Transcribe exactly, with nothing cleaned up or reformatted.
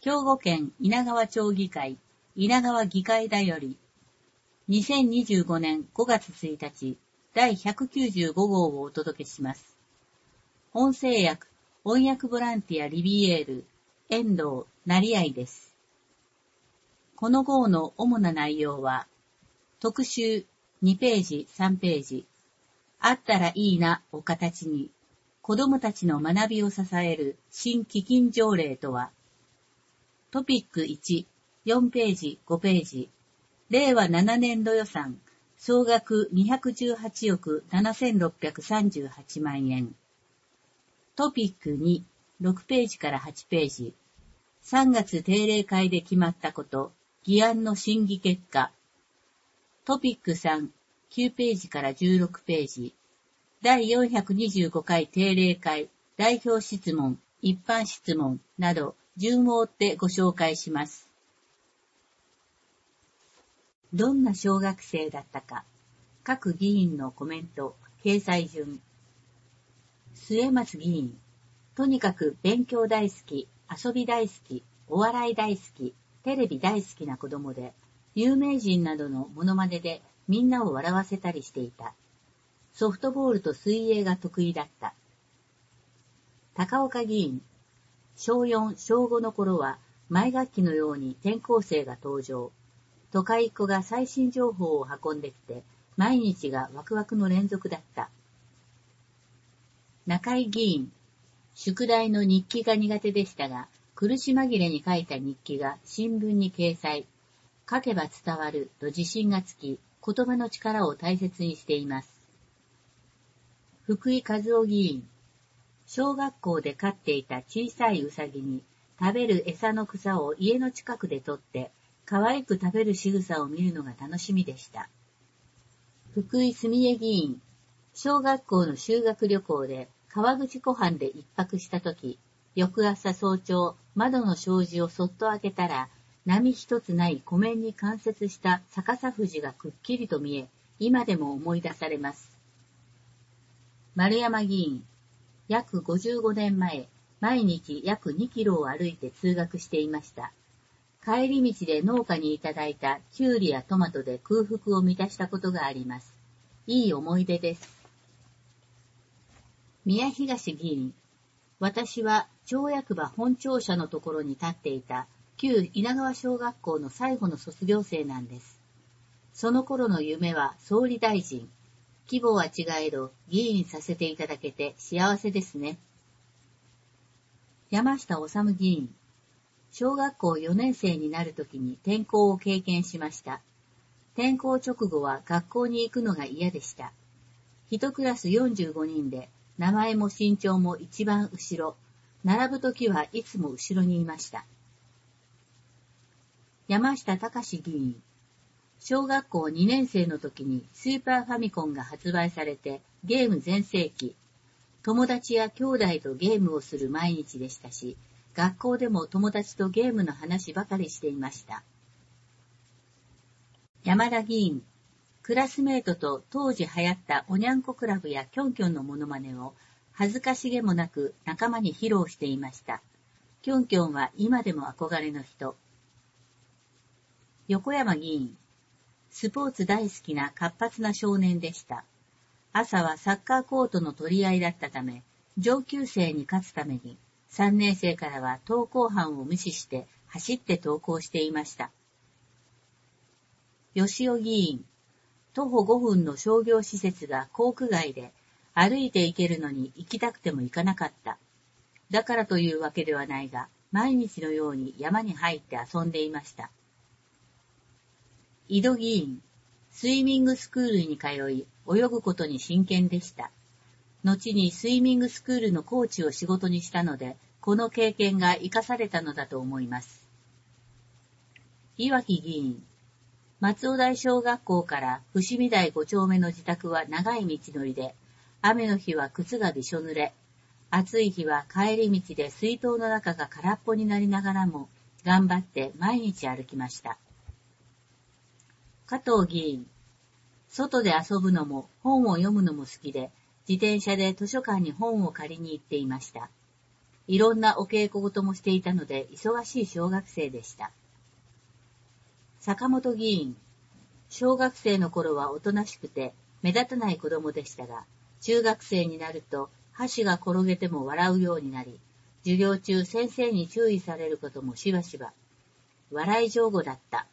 兵庫県稲川町議会稲川議会だよりにせんにじゅうごねんごがつついたちだいひゃくきゅうじゅうごごうをお届けします。音声訳翻訳ボランティアリビエール遠藤成合です。この号の主な内容は特集にページさんページあったらいいなを形に子どもたちの学びを支える新基金条例とはトピックいち、よんページ、ごページ、令和ななねんど予算、総額にひゃくじゅうはちおくななせんろっぴゃくさんじゅうはちまんえん。トピックに、ろくページからはちページ、さんがつ定例会で決まったこと、議案の審議結果。トピックさん、きゅうページからじゅうろくページ、だいよんひゃくにじゅうごかい定例会、代表質問、一般質問など、順を追ってご紹介します。どんな小学生だったか、各議員のコメント、掲載順。末松議員、とにかく勉強大好き、遊び大好き、お笑い大好き、テレビ大好きな子供で、有名人などのモノマネでみんなを笑わせたりしていた。ソフトボールと水泳が得意だった。高岡議員、しょうよん、しょうごの頃は毎学期のように転校生が登場。都会っ子が最新情報を運んできて、毎日がワクワクの連続だった。中井議員、宿題の日記が苦手でしたが、苦し紛れに書いた日記が新聞に掲載。書けば伝わると自信がつき、言葉の力を大切にしています。福井和夫議員、小学校で飼っていた小さいウサギに食べる餌の草を家の近くで取って可愛く食べる仕草を見るのが楽しみでした。福井すみえ議員、小学校の修学旅行で川口湖畔で一泊したとき、翌朝早朝窓の障子をそっと開けたら波一つない湖面に冠雪した逆さ富士がくっきりと見え、今でも思い出されます。丸山議員、約ごじゅうごねんまえ、毎日約にキロを歩いて通学していました。帰り道で農家にいただいたキュウリやトマトで空腹を満たしたことがあります。いい思い出です。宮東議員、私は町役場本庁舎のところに立っていた旧稲川小学校の最後の卒業生なんです。その頃の夢は総理大臣。規模は違えど議員させていただけて幸せですね。山下治議員、小学校よねん生になるときに転校を経験しました。転校直後は学校に行くのが嫌でした。一クラスよんじゅうごにんで、名前も身長も一番後ろ、並ぶときはいつも後ろにいました。山下隆議員、小学校にねん生の時にスーパーファミコンが発売されてゲーム全盛期。友達や兄弟とゲームをする毎日でしたし、学校でも友達とゲームの話ばかりしていました。山田議員、クラスメートと当時流行ったおにゃんこクラブやキョンキョンのモノマネを恥ずかしげもなく仲間に披露していました。キョンキョンは今でも憧れの人。横山議員、スポーツ大好きな活発な少年でした。朝はサッカーコートの取り合いだったため、上級生に勝つために、さんねん生からは登校班を無視して走って登校していました。吉尾議員、徒歩ごふんの商業施設が校区外で、歩いて行けるのに行きたくても行かなかった。だからというわけではないが、毎日のように山に入って遊んでいました。井戸議員、スイミングスクールに通い、泳ぐことに真剣でした。後にスイミングスクールのコーチを仕事にしたので、この経験が生かされたのだと思います。岩木議員、松尾台小学校から伏見台ご丁目の自宅は長い道のりで、雨の日は靴がびしょ濡れ、暑い日は帰り道で水筒の中が空っぽになりながらも、頑張って毎日歩きました。加藤議員、外で遊ぶのも本を読むのも好きで、自転車で図書館に本を借りに行っていました。 いろんなお稽古事もしていたので、忙しい小学生でした。坂本議員、小学生の頃はおとなしくて目立たない子供でしたが、中学生になると箸が転げても笑うようになり、授業中先生に注意されることもしばしば。笑い上手だった。